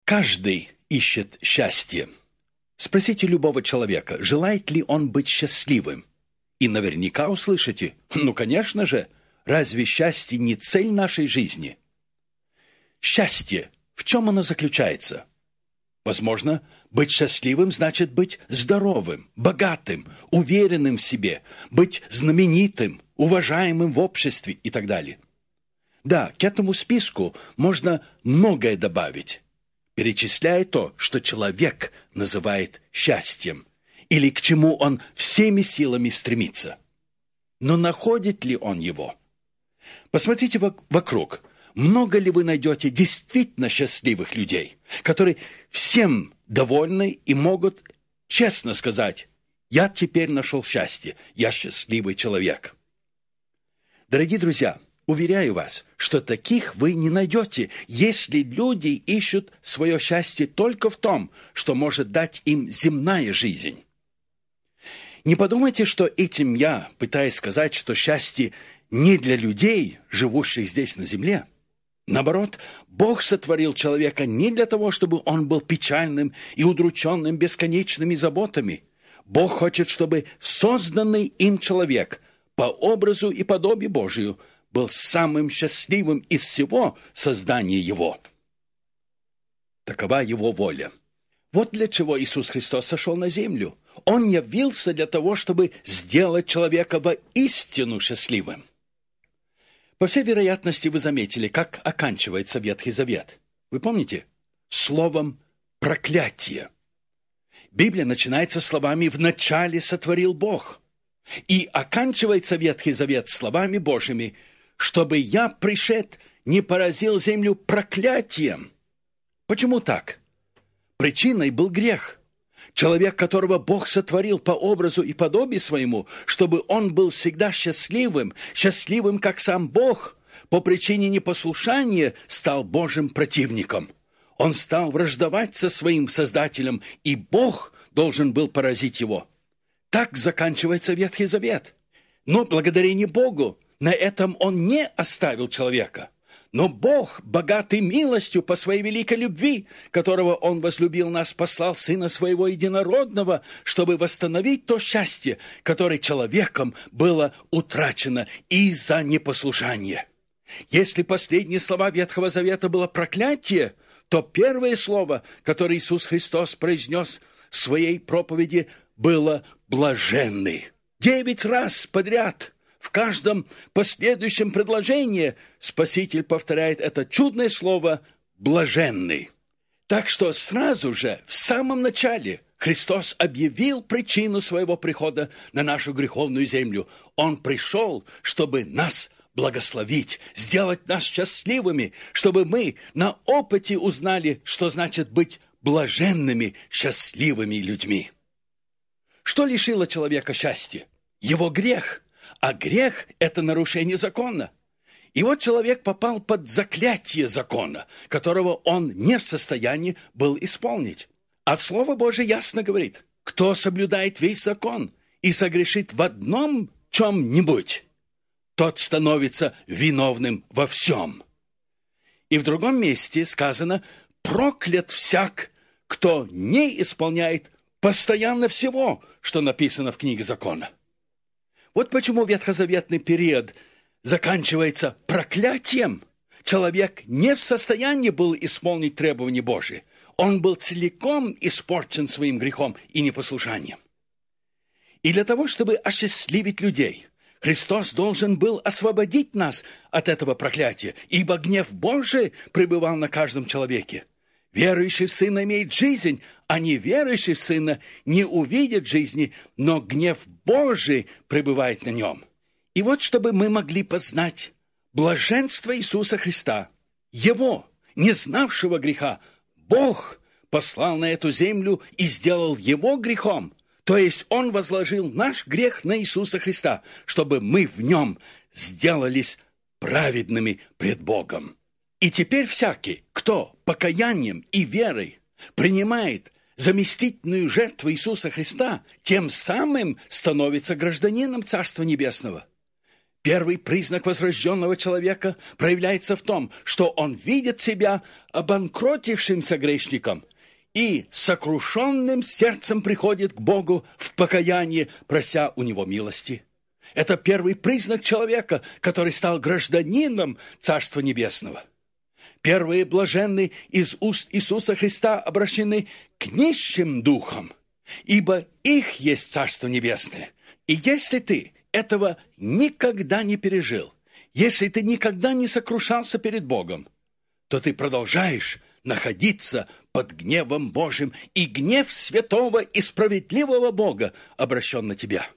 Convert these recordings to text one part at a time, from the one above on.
Каждый ищет счастье. Спросите любого человека, желает ли он быть счастливым. И наверняка услышите: ну, конечно же, разве счастье не цель нашей жизни? Счастье, в чем оно заключается? Возможно, быть счастливым значит быть здоровым, богатым, уверенным в себе, быть знаменитым, уважаемым в обществе и так далее. Да, к этому списку можно многое добавить, перечисляя то, что человек называет счастьем, или к чему он всеми силами стремится. Но находит ли он его? Посмотрите вокруг. Много ли вы найдете действительно счастливых людей, которые всем довольны и могут честно сказать: «Я теперь нашел счастье, я счастливый человек». Дорогие друзья, уверяю вас, что таких вы не найдете, если люди ищут свое счастье только в том, что может дать им земная жизнь. Не подумайте, что этим я пытаюсь сказать, что счастье не для людей, живущих здесь на земле. Наоборот, Бог сотворил человека не для того, чтобы он был печальным и удрученным бесконечными заботами. Бог хочет, чтобы созданный им человек по образу и подобию Божию был самым счастливым из всего создания его. Такова его воля. Вот для чего Иисус Христос сошел на землю. Он явился для того, чтобы сделать человека воистину счастливым. По всей вероятности, вы заметили, как оканчивается Ветхий Завет. Вы помните? Словом «проклятие». Библия начинается словами «вначале сотворил Бог». И оканчивается Ветхий Завет словами Божьими: «чтобы я, пришед, не поразил землю проклятием». Почему так? Причиной был грех. Человек, которого Бог сотворил по образу и подобию своему, чтобы он был всегда счастливым, счастливым, как сам Бог, по причине непослушания стал Божьим противником. Он стал враждовать со своим Создателем, и Бог должен был поразить его. Так заканчивается Ветхий Завет. Но благодарение Богу на этом он не оставил человека. Но Бог, богатый милостью по своей великой любви, которого Он возлюбил нас, послал Сына Своего Единородного, чтобы восстановить то счастье, которое человеком было утрачено из-за непослушания. Если последние слова Ветхого Завета было проклятие, то первое слово, которое Иисус Христос произнес в своей проповеди, было «блаженный». 9 раз подряд – в каждом последующем предложении Спаситель повторяет это чудное слово «блаженный». Так что сразу же, в самом начале, Христос объявил причину своего прихода на нашу греховную землю. Он пришел, чтобы нас благословить, сделать нас счастливыми, чтобы мы на опыте узнали, что значит быть блаженными, счастливыми людьми. Что лишило человека счастья? Его грех. А грех – это нарушение закона. И вот человек попал под заклятие закона, которого он не в состоянии был исполнить. А Слово Божие ясно говорит: кто соблюдает весь закон и согрешит в одном чем-нибудь, тот становится виновным во всем. И в другом месте сказано: проклят всяк, кто не исполняет постоянно всего, что написано в книге закона. Вот почему ветхозаветный период заканчивается проклятием. Человек не в состоянии был исполнить требования Божьи. Он был целиком испорчен своим грехом и непослушанием. И для того, чтобы осчастливить людей, Христос должен был освободить нас от этого проклятия, ибо гнев Божий пребывал на каждом человеке. Верующий в Сына имеет жизнь, а неверующий в Сына не увидит жизни, но гнев Божий пребывает на нем. И вот, чтобы мы могли познать блаженство Иисуса Христа, Его, не знавшего греха, Бог послал на эту землю и сделал Его грехом. То есть Он возложил наш грех на Иисуса Христа, чтобы мы в Нем сделались праведными пред Богом. И теперь всякий, кто покаянием и верой принимает заместительную жертву Иисуса Христа, тем самым становится гражданином Царства Небесного. Первый признак возрожденного человека проявляется в том, что он видит себя обанкротившимся грешником и сокрушенным сердцем приходит к Богу в покаянии, прося у Него милости. Это первый признак человека, который стал гражданином Царства Небесного. Первые блаженные из уст Иисуса Христа обращены к нищим духом, ибо их есть Царство Небесное. И если ты этого никогда не пережил, если ты никогда не сокрушался перед Богом, то ты продолжаешь находиться под гневом Божьим, и гнев святого и справедливого Бога обращен на тебя.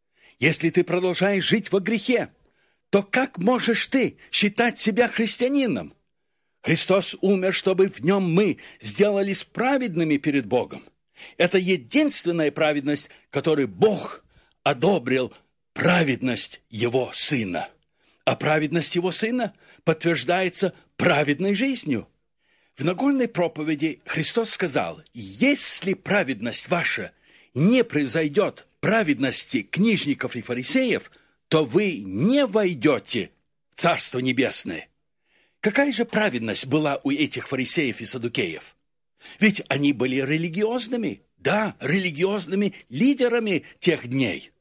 Если ты продолжаешь жить во грехе, то как можешь ты считать себя христианином? Христос умер, чтобы в нем мы сделались праведными перед Богом. Это единственная праведность, которую Бог одобрил, праведность Его Сына. А праведность Его Сына подтверждается праведной жизнью. В Нагорной проповеди Христос сказал: «Если праведность ваша не превзойдет праведности книжников и фарисеев, то вы не войдете в Царство Небесное». Какая же праведность была у этих фарисеев и саддукеев? Ведь они были религиозными, да, религиозными лидерами тех дней.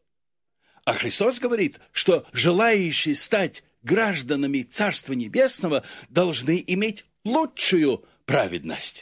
А Христос говорит, что желающие стать гражданами Царства Небесного должны иметь лучшую праведность.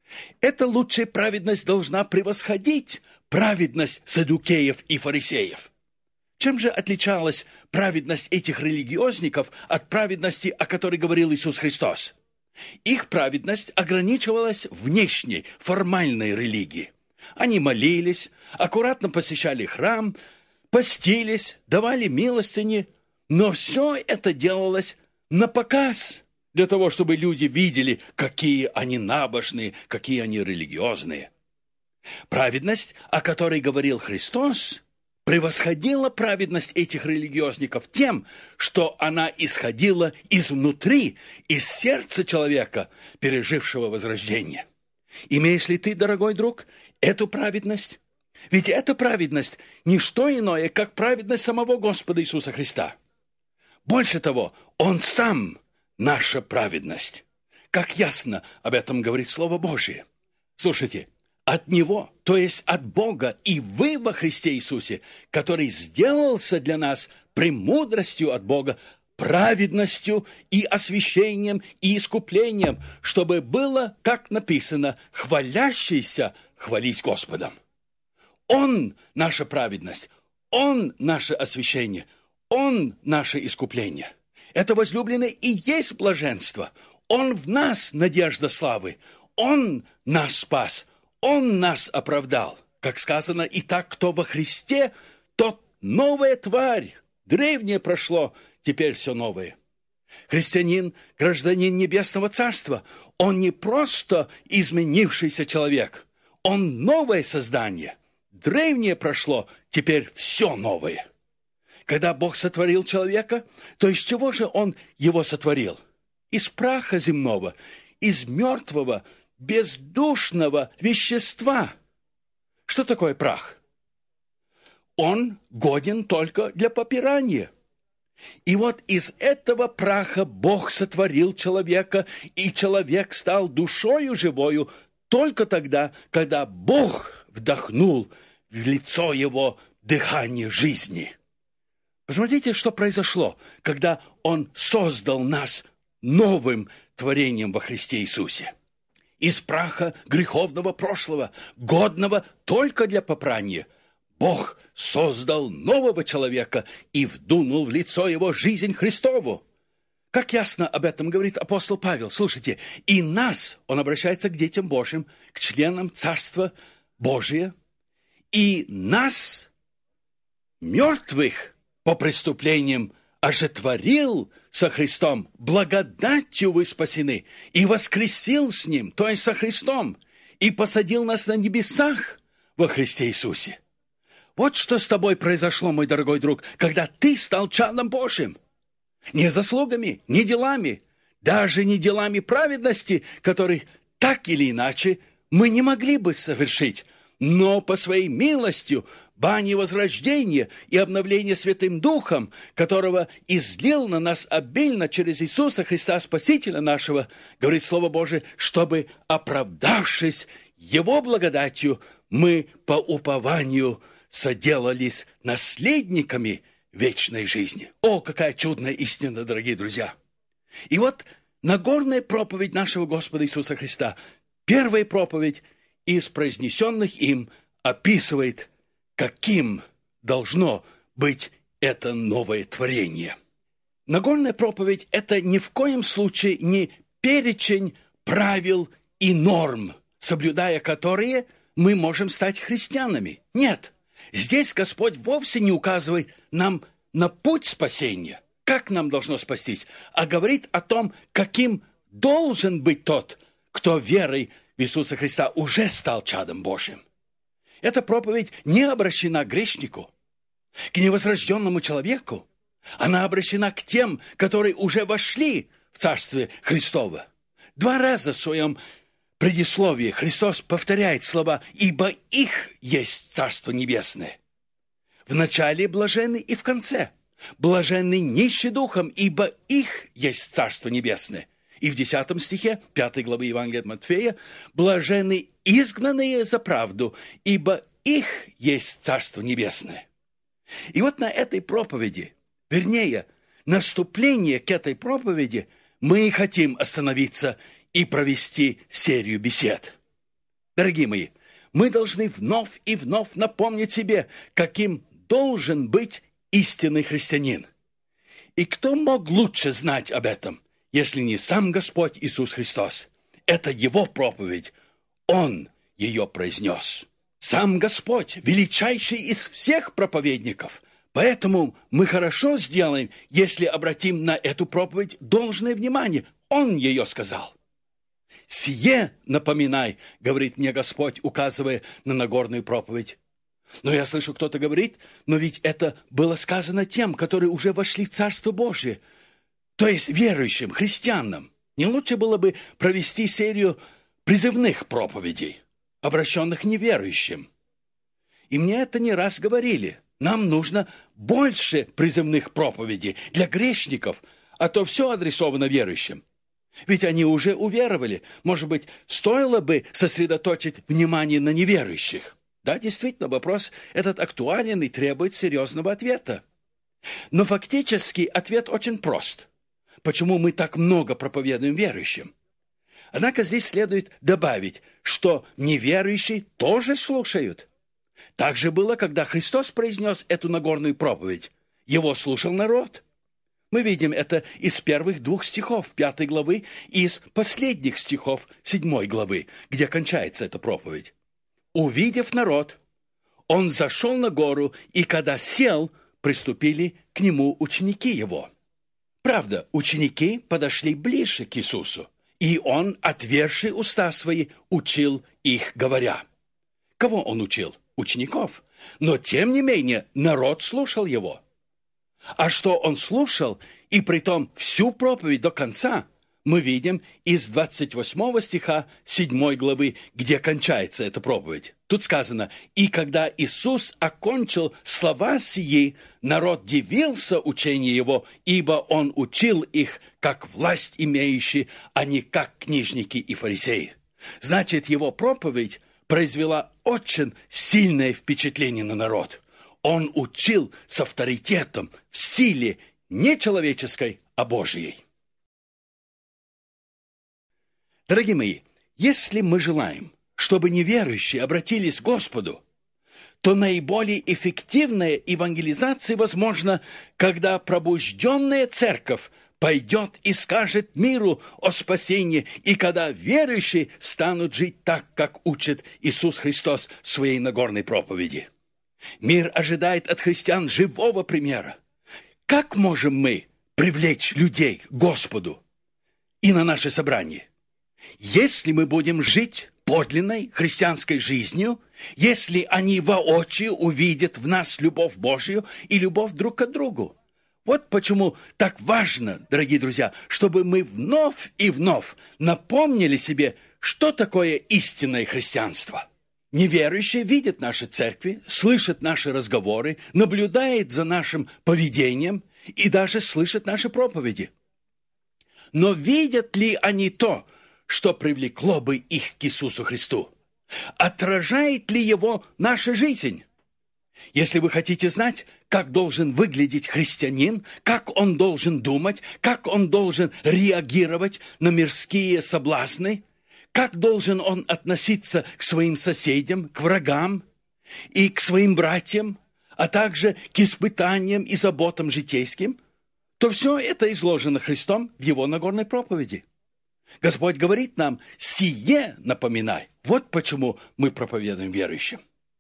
Эта лучшая праведность должна превосходить праведность саддукеев и фарисеев. Чем же отличалась праведность этих религиозников от праведности, о которой говорил Иисус Христос? Их праведность ограничивалась внешней, формальной религией. Они молились, аккуратно посещали храм, постились, давали милостыни, но все это делалось на показ, для того, чтобы люди видели, какие они набожные, какие они религиозные. Праведность, о которой говорил Христос, превосходила праведность этих религиозников тем, что она исходила изнутри, из сердца человека, пережившего возрождение. Имеешь ли ты, дорогой друг, эту праведность? Ведь эта праведность – не что иное, как праведность самого Господа Иисуса Христа. Больше того, Он сам – наша праведность. Как ясно об этом говорит Слово Божие. Слушайте, от Него, то есть от Бога, и вы во Христе Иисусе, который сделался для нас премудростью от Бога, праведностью и освящением и искуплением, чтобы было, как написано, хвалящийся хвались Господом. Он – наша праведность, Он – наше освящение, Он – наше искупление. Это возлюбленный и есть блаженство. Он в нас надежда славы, Он нас спас, Он нас оправдал. Как сказано, «Итак, кто во Христе, тот новая тварь, древнее прошло, теперь все новое». Христианин, гражданин Небесного Царства, он не просто изменившийся человек, он новое создание. Древнее прошло, теперь все новое. Когда Бог сотворил человека, то из чего же Он его сотворил? Из праха земного, из мертвого, бездушного вещества. Что такое прах? Он годен только для попирания. И вот из этого праха Бог сотворил человека, и человек стал душою живою только тогда, когда Бог вдохнул в лицо его дыхание жизни. Посмотрите, что произошло, когда Он создал нас новым творением во Христе Иисусе. Из праха греховного прошлого, годного только для попрания, Бог создал нового человека и вдунул в лицо его жизнь Христову. Как ясно об этом говорит апостол Павел. Слушайте, и нас, он обращается к детям Божьим, к членам Царства Божия, и нас, мертвых по преступлениям, ожетворил со Христом, благодатью вы спасены, и воскресил с Ним, то есть со Христом, и посадил нас на небесах во Христе Иисусе. Вот что с тобой произошло, мой дорогой друг, когда ты стал чадом Божьим. Не заслугами, не делами, даже не делами праведности, которые так или иначе мы не могли бы совершить, но по своей милостью бани возрождения и обновления Святым Духом, которого излил на нас обильно через Иисуса Христа, Спасителя нашего, говорит Слово Божие, чтобы, оправдавшись Его благодатью, мы по упованию соделались наследниками вечной жизни. О, какая чудная истина, дорогие друзья! И вот Нагорная проповедь нашего Господа Иисуса Христа, первая проповедь из произнесенных им, описывает, каким должно быть это новое творение. Нагорная проповедь – это ни в коем случае не перечень правил и норм, соблюдая которые мы можем стать христианами. Нет, здесь Господь вовсе не указывает нам на путь спасения, как нам должно спастись, а говорит о том, каким должен быть тот, кто верой в Иисуса Христа уже стал чадом Божьим. Эта проповедь не обращена к грешнику, к невозрожденному человеку. Она обращена к тем, которые уже вошли в Царствие Христово. 2 раза в своем предисловии Христос повторяет слова «Ибо их есть Царство Небесное». В начале блаженны и в конце. Блаженны нищие духом, ибо их есть Царство Небесное. И в 10 стихе 5 главы Евангелия от Матфея «Блаженны изгнанные за правду, ибо их есть Царство Небесное». И вот на этой проповеди, вернее, на вступление к этой проповеди мы хотим остановиться и провести серию бесед. Дорогие мои, мы должны вновь и вновь напомнить себе, каким должен быть истинный христианин. И кто мог лучше знать об этом, если не сам Господь Иисус Христос? Это Его проповедь. Он ее произнес. Сам Господь, величайший из всех проповедников. Поэтому мы хорошо сделаем, если обратим на эту проповедь должное внимание. Он ее сказал. «Сие напоминай», — говорит мне Господь, указывая на Нагорную проповедь. Но я слышу, кто-то говорит, но ведь это было сказано тем, которые уже вошли в Царство Божие, то есть верующим, христианам. Не лучше было бы провести серию призывных проповедей, обращенных к неверующим? И мне это не раз говорили. Нам нужно больше призывных проповедей для грешников, а то все адресовано верующим. Ведь они уже уверовали. Может быть, стоило бы сосредоточить внимание на неверующих? Да, действительно, вопрос этот актуален и требует серьезного ответа. Но фактически ответ очень прост. Почему мы так много проповедуем верующим? Однако здесь следует добавить, что неверующие тоже слушают. Так же было, когда Христос произнес эту Нагорную проповедь. Его слушал народ. Мы видим это из первых 2 стихов 5 главы и из последних стихов 7 главы, где кончается эта проповедь. «Увидев народ, он зашел на гору, и когда сел, приступили к нему ученики его». Правда, ученики подошли ближе к Иисусу, и он, отверши уста свои, учил их, говоря. Кого он учил? Учеников. Но, тем не менее, народ слушал его. А что он слушал, и притом всю проповедь до конца, мы видим из 28 стиха 7 главы, где кончается эта проповедь. Тут сказано: «И когда Иисус окончил слова сии, народ дивился учению Его, ибо Он учил их, как власть имеющий, а не как книжники и фарисеи». Значит, Его проповедь произвела очень сильное впечатление на народ. Он учил с авторитетом, в силе не человеческой, а Божьей. Дорогие мои, если мы желаем, чтобы неверующие обратились к Господу, то наиболее эффективная евангелизация возможна, когда пробужденная церковь пойдет и скажет миру о спасении, и когда верующие станут жить так, как учит Иисус Христос в своей Нагорной проповеди. Мир ожидает от христиан живого примера. Как можем мы привлечь людей к Господу и на наше собрание? Если мы будем жить подлинной христианской жизнью, если они воочию увидят в нас любовь Божию и любовь друг к другу. Вот почему так важно, дорогие друзья, чтобы мы вновь и вновь напомнили себе, что такое истинное христианство. Неверующий видит наши церкви, слышит наши разговоры, наблюдает за нашим поведением и даже слышит наши проповеди. Но видят ли они то, что привлекло бы их к Иисусу Христу? Отражает ли его наша жизнь? Если вы хотите знать, как должен выглядеть христианин, как он должен думать, как он должен реагировать на мирские соблазны, как должен он относиться к своим соседям, к врагам и к своим братьям, а также к испытаниям и заботам житейским, то все это изложено Христом в Его Нагорной проповеди. Господь говорит нам: «Сие напоминай». Вот почему мы проповедуем верующим.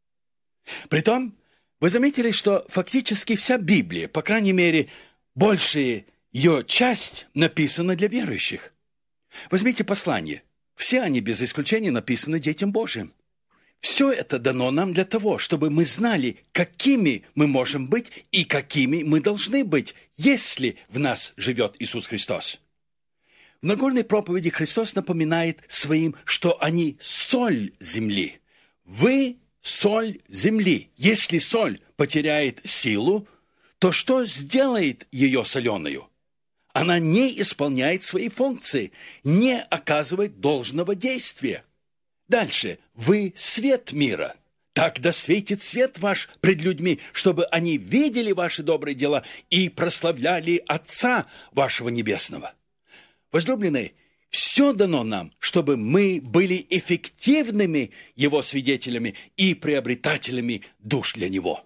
Притом, вы заметили, что фактически вся Библия, по крайней мере, большая ее часть, написана для верующих. Возьмите послание. Все они, без исключения, написаны детям Божьим. Все это дано нам для того, чтобы мы знали, какими мы можем быть и какими мы должны быть, если в нас живет Иисус Христос. В Нагорной проповеди Христос напоминает своим, что они соль земли. Вы соль земли. Если соль потеряет силу, то что сделает ее соленою? Она не исполняет свои функции, не оказывает должного действия. Дальше. Вы свет мира. Так да светит свет ваш пред людьми, чтобы они видели ваши добрые дела и прославляли Отца вашего Небесного. Возлюбленные, все дано нам, чтобы мы были эффективными Его свидетелями и приобретателями душ для Него.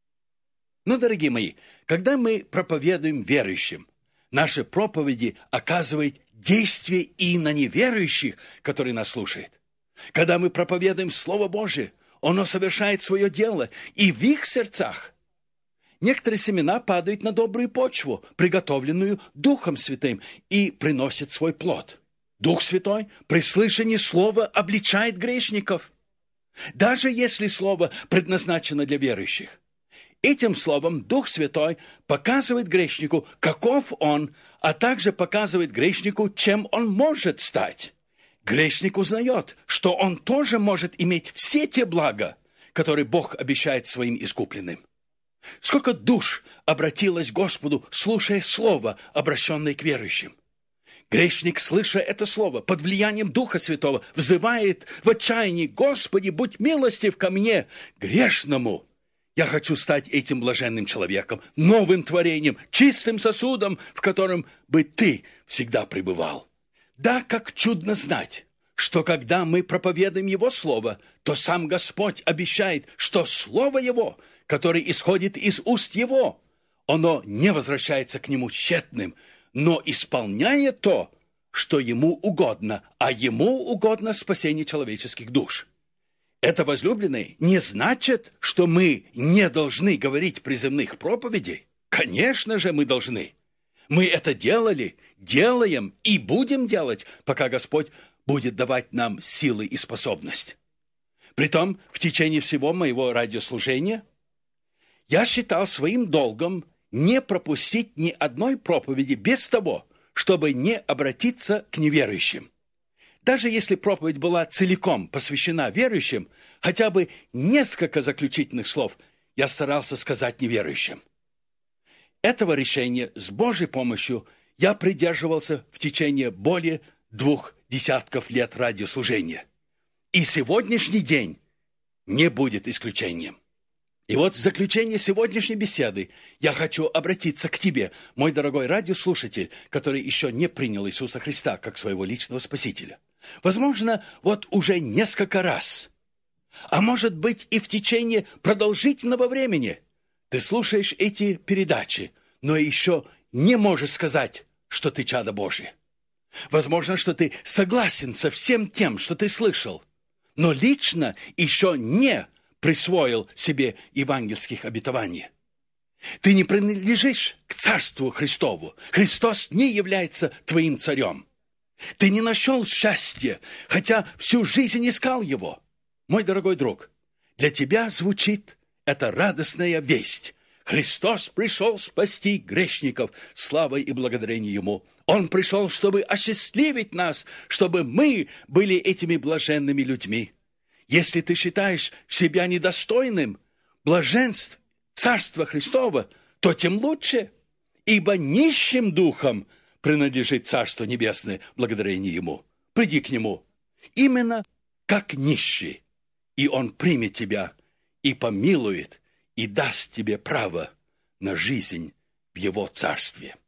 Но, дорогие мои, когда мы проповедуем верующим, наши проповеди оказывают действие и на неверующих, которые нас слушают. Когда мы проповедуем Слово Божие, оно совершает свое дело и в их сердцах. Некоторые семена падают на добрую почву, приготовленную Духом Святым, и приносят свой плод. Дух Святой при слышании Слова обличает грешников, даже если Слово предназначено для верующих. Этим словом Дух Святой показывает грешнику, каков он, а также показывает грешнику, чем он может стать. Грешник узнает, что он тоже может иметь все те блага, которые Бог обещает своим искупленным. Сколько душ обратилось к Господу, слушая слово, обращенное к верующим. Грешник, слыша это слово, под влиянием Духа Святого, взывает в отчаянии: «Господи, будь милостив ко мне, грешному! Я хочу стать этим блаженным человеком, новым творением, чистым сосудом, в котором бы Ты всегда пребывал». Да, как чудно знать, что когда мы проповедуем Его Слово, то сам Господь обещает, что Слово Его, которое исходит из уст Его, оно не возвращается к Нему тщетным, но исполняет то, что Ему угодно, а Ему угодно спасение человеческих душ. Это, возлюбленные, не значит, что мы не должны говорить приземных проповедей. Конечно же, мы должны. Мы это делали, делаем и будем делать, пока Господь будет давать нам силы и способность. Притом, в течение всего моего радиослужения я считал своим долгом не пропустить ни одной проповеди без того, чтобы не обратиться к неверующим. Даже если проповедь была целиком посвящена верующим, хотя бы несколько заключительных слов я старался сказать неверующим. Этого решения с Божьей помощью я придерживался в течение более 20 лет радиослужения. И сегодняшний день не будет исключением. И вот в заключение сегодняшней беседы я хочу обратиться к тебе, мой дорогой радиослушатель, который еще не принял Иисуса Христа как своего личного Спасителя. Возможно, вот уже несколько раз, а может быть и в течение продолжительного времени ты слушаешь эти передачи, но еще не можешь сказать, что ты чадо Божие. Возможно, что ты согласен со всем тем, что ты слышал, но лично еще не присвоил себе евангельских обетований. Ты не принадлежишь к Царству Христову. Христос не является твоим царем. Ты не нашел счастья, хотя всю жизнь искал его. Мой дорогой друг, для тебя звучит эта радостная весть. Христос пришел спасти грешников, славой и благодарение Ему. Он пришел, чтобы осчастливить нас, чтобы мы были этими блаженными людьми. Если ты считаешь себя недостойным блаженств Царства Христова, то тем лучше, ибо нищим духом принадлежит Царство Небесное, благодарение Ему. Приди к Нему именно как нищий, и Он примет тебя и помилует, и даст тебе право на жизнь в Его Царстве.